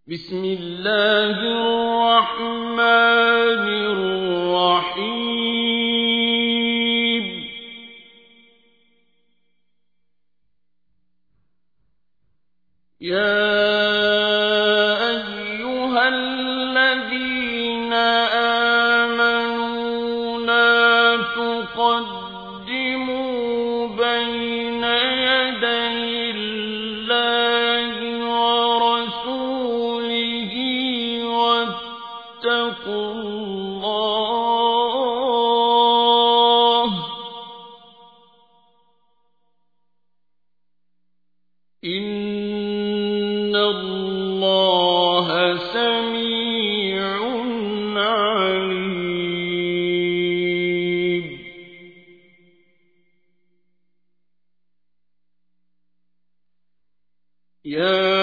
بسم الله الرحمن الرحيم يا أيها الذين آمنوا لا تقدموا بين يدي الله ورسوله واتقوا الله إن الله سميع عليم يا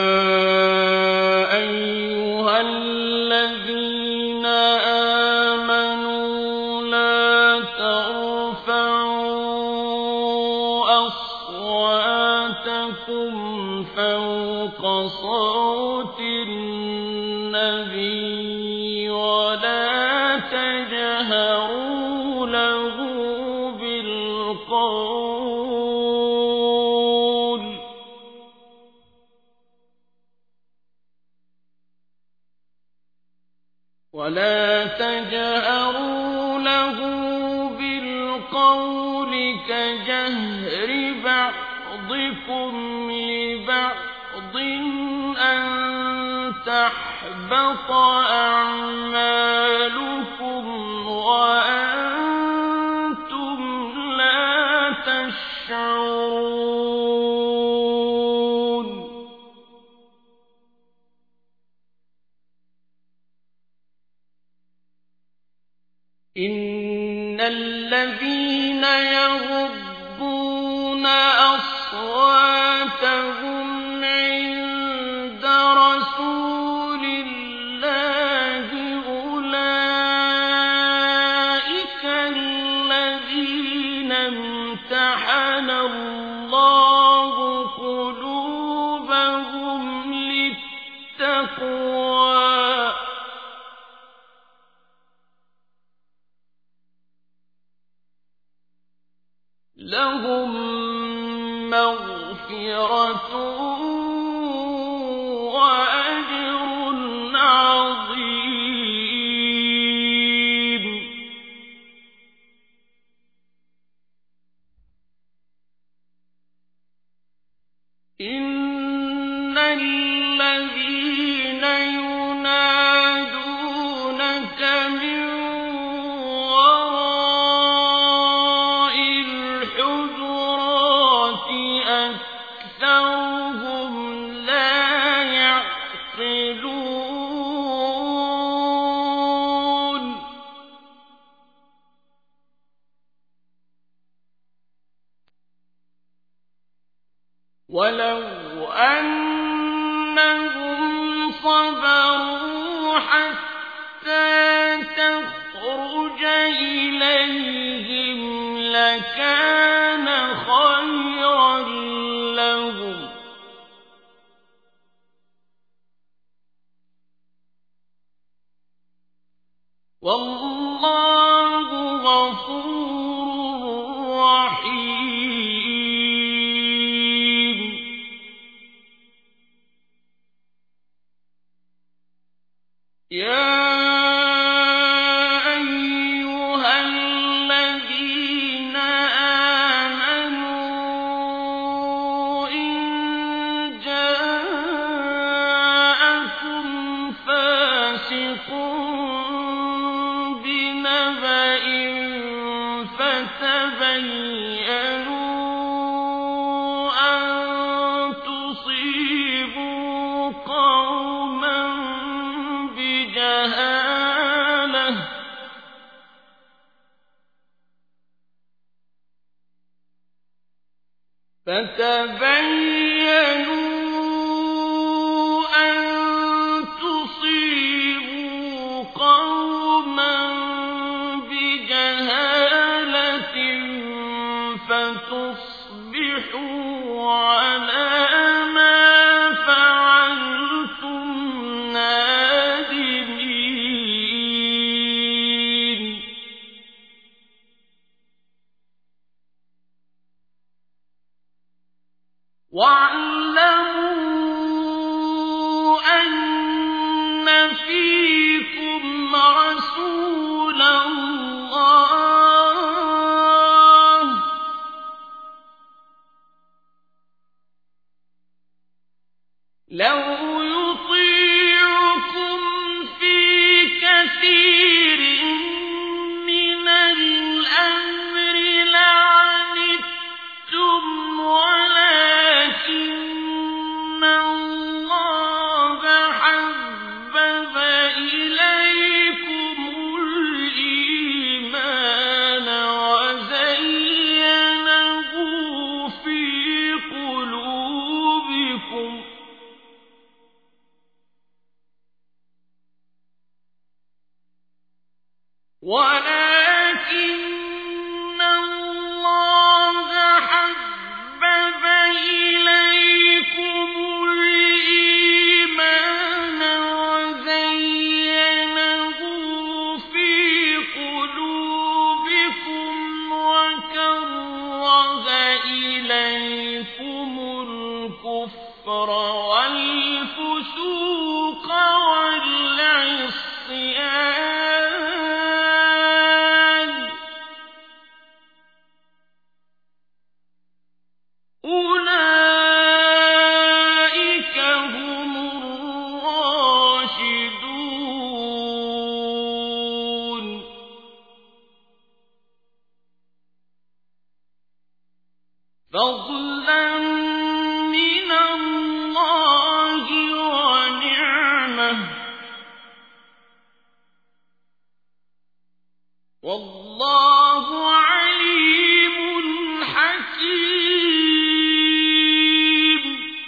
أيها الذين آمنوا لا ترفعوا أصواتكم فوق صوت النبي ولا تجهروا له بالقول كجهر بعضكم لبعض أن تحبط أعمالكم وأنتم لا تشعرون إن الذين يغضون أصواتهم عند رسول الله أولئك الذين امتحن الله قلوبهم للتقوى لهم مغفرة وأجر عظيم إن الذين ينادونك من أكثرهم لا يعقلون ولو أنهم صبروا حتى تخرج إليهم لكان خيرا لهم والله غفور رحيم يا أيها الذين آمنوا إن جاءكم فاسق بنبأ فتبينوا أن تصيبوا قوما بجهالة فيكم رسول الله لو يطيعكم في كثير من الأمر لعنتم ولكن الله حبب إليكم الإيمان وزينه في قلوبكم ولكن الله حبب إليكم الإيمان وزينه في قلوبكم وكره إليكم الكفر والفسوق والعصيان أولئك هم الراشدون فضلا من الله ونعمة والله عليم حكيم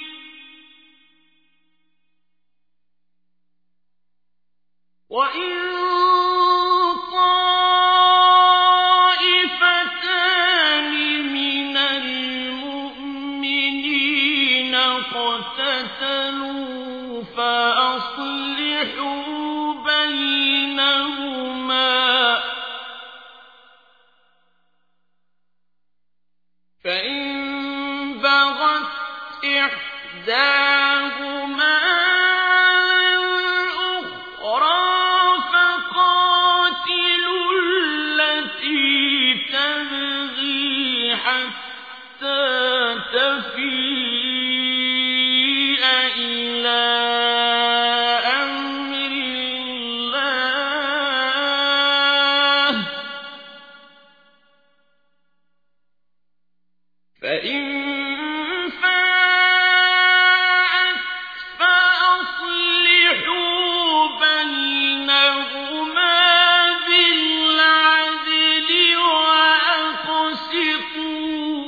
وإن طائفتان من المؤمنين اقتتلوا فأصلحوا بينهما فإن بغت إحداهما على الأخرى فقاتلوا التي تبغي حتى تفيء إلى أمر الله فإن فاءت فأصلحوا بينهما بالعدل وأقسطوا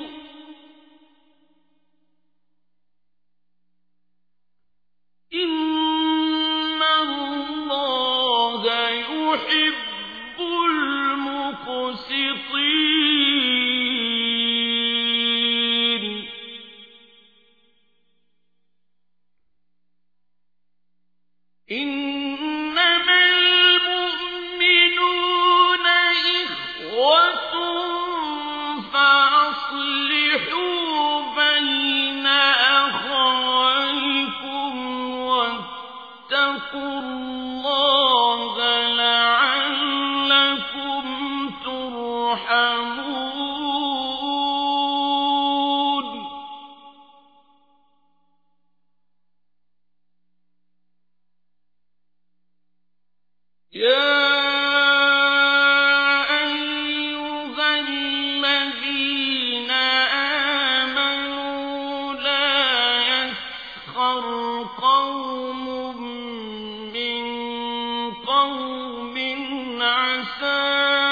إن الله يحب المقسطين إنما المؤمنون إخوة فأصلحوا بين أخويكم واتقوا الله لعلكم ترحمون يا أيها الذين آمنوا لا يسخر قوم من قوم عسى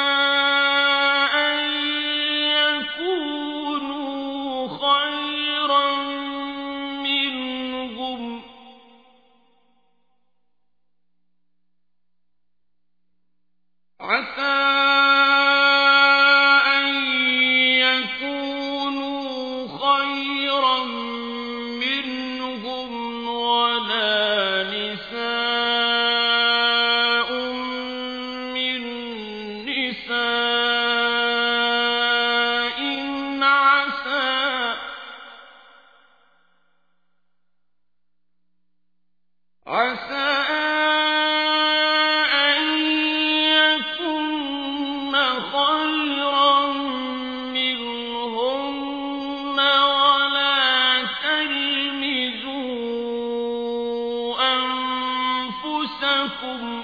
أن يكونوا خيرا منهم عسى أن يكونوا خيرا منهم ولا نساء من نساء عسى أنفسكم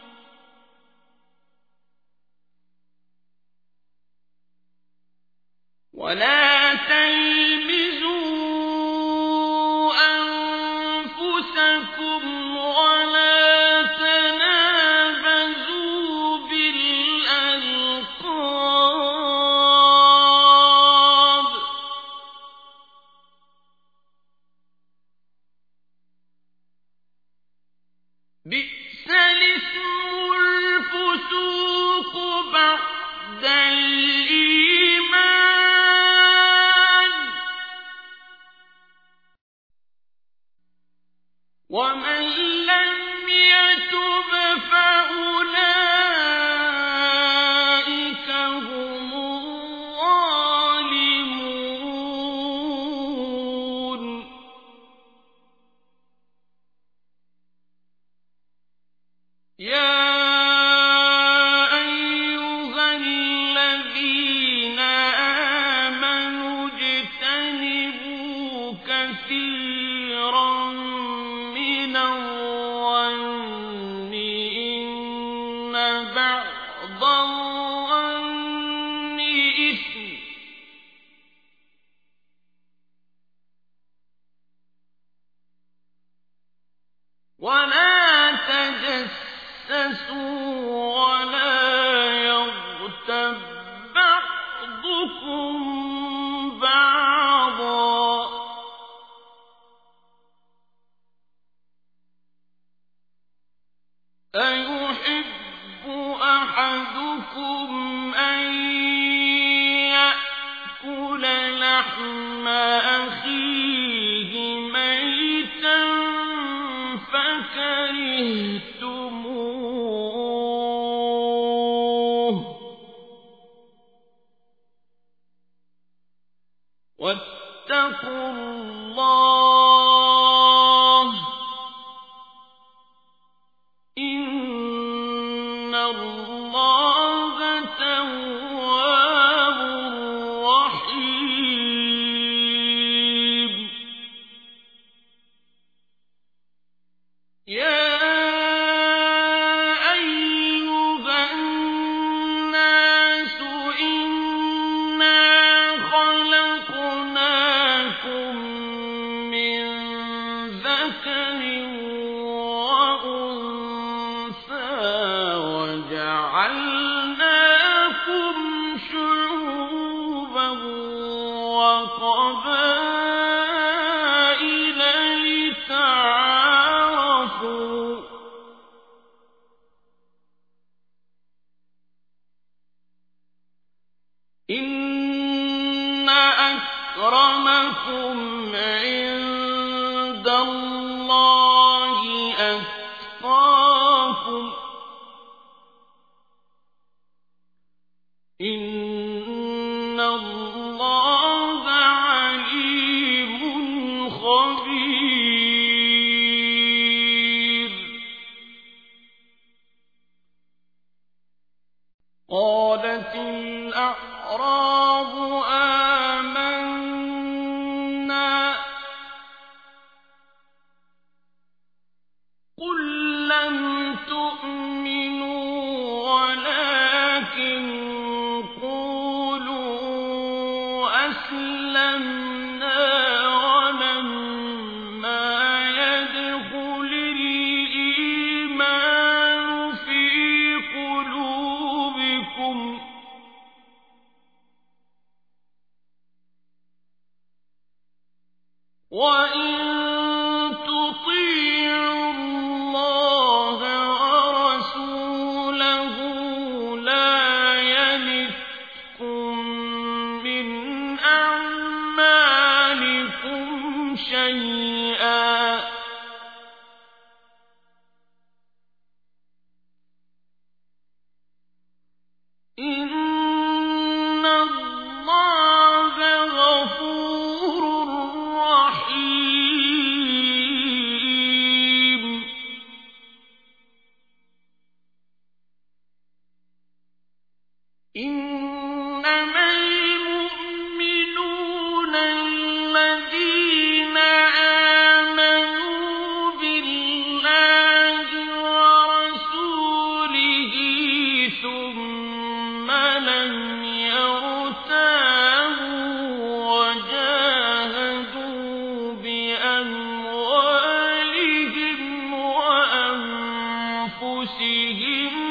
ولا تلمزوا أنفسكم ولا تنابزوا بالألقاب بئس الاسم الفسوق بعد الإيمان ومن لم يتب فأولئك هم الظالمون يا أيها الذين آمنوا اجتنبوا كثيرا من الظن إن بعض الظن إثم ولا تجسسوا ولا يغتب بعضكم بعضا أيحب أحدكم أن يأكل لحم أخيه ميتا فكرهتموه واتقوا الله إن الله تواب رحيم يا أيها الناس إنا خلقناكم من ذكر وأنثى وجعلناكم شعوبا وقبائل لتعارفوا إن أكرمكم عند الله أتقاكم إن الله عليم خبير قالت الأعراب آمنا قل لم تؤمنوا ولكن قولوا أسلمنا ولما يدخل الإيمان في قلوبكم وإن تطيعوا الله ورسوله لا يلتكم من أعمالكم أنفسهم